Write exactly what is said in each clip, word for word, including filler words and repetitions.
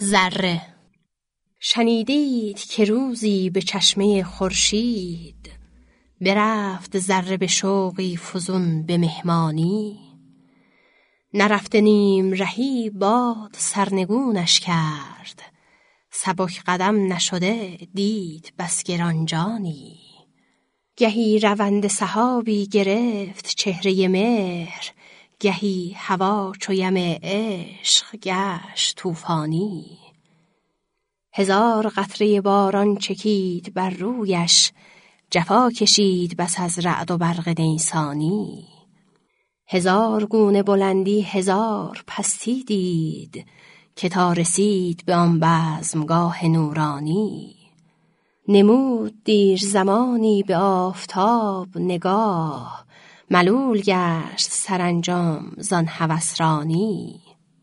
ذره. شنیدید که روزی به چشمه خورشید برفت ذره به شوقی فزون به مهمانی. نرفته نیم رهی باد سرنگونش کرد، سبک قدم نشده دید بس گرانجانی. گهی روند سحابی گرفت چهره مهر، گهی هوا چو یم عشق گشت طوفانی. هزار قطره باران چکید بر رویش، جفا کشید بس از رعد و برق نیسانی. هزار گونه بلندی هزار پستی دید، که تا رسید به آن بزمگاه نورانی. نمود دیر زمانی به آفتاب نگاه، ملول گشت سرانجام زان هوسرانی.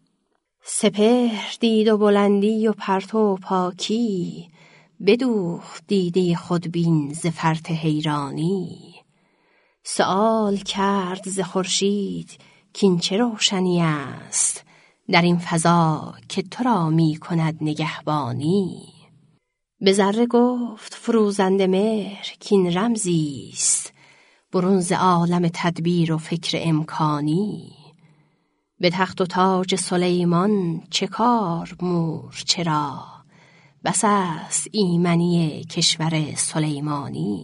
سپهر دید و بلندی و پرتو و پاکی، بدوخت دیده خودبین ز فرط حیرانی. سؤال کرد ز خورشید کین چه روشنی است، در این فضا که تو را می کند نگهبانی. به ذره گفت فروزنده مهر کین رمزی است، برون ز عالم تدبیر و فکر امکانی. به تخت و تاج سلیمان چه کار مور چرا، بس است ایمنی کشور سلیمانی.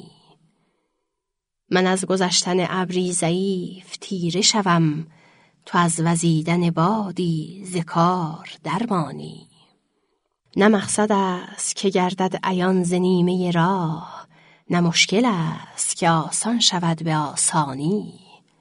من از گذشتن ابری ضعیف تیره شوم، تو از وزیدن بادی ز کار درمانی. نه مقصد است که گردد عیان ز نیمه راه، نه مشکل است که آسان شود به آسانی.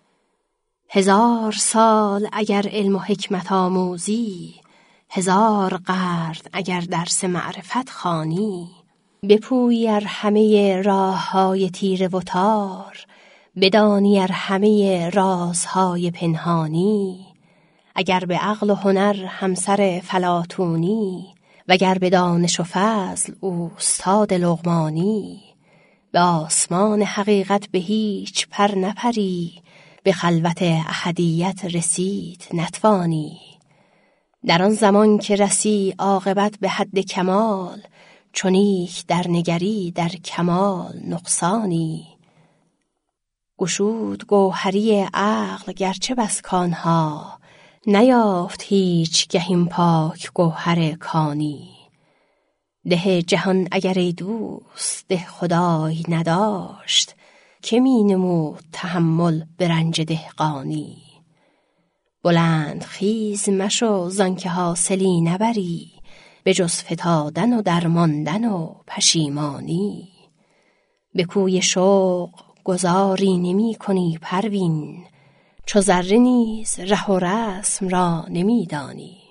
هزار سال اگر علم و حکمت آموزی، هزار قرن اگر درس معرفت خوانی. بپویی ار همه راه های تیره و تار، بدانی ار همه رازهای پنهانی. اگر به عقل و هنر همسر فلاطونی، وگر به دانش و فضل اوستاد لقمانی. به آسمان حقیقت به هیچ پر نپری، به خلوت احدیت رسید نتوانی. در آن زمان که رسی عاقبت به حد کمال، چونیک در نگری در کمال نقصانی. گشود گوهری عقل گرچه بس کانها، نیافت هیچ گه این پاک گوهر کانی. ده جهان اگر ای دوست ده خدای نداشت، که می نمود تحمل به رنج دهقانی. بلند خیز مشو زان که حاصلی نبری، به جز فتادن و درماندن و پشیمانی. به کوی شوق گذاری نمی کنی پروین، چو ذره نیز ره و رسم را نمی دانی.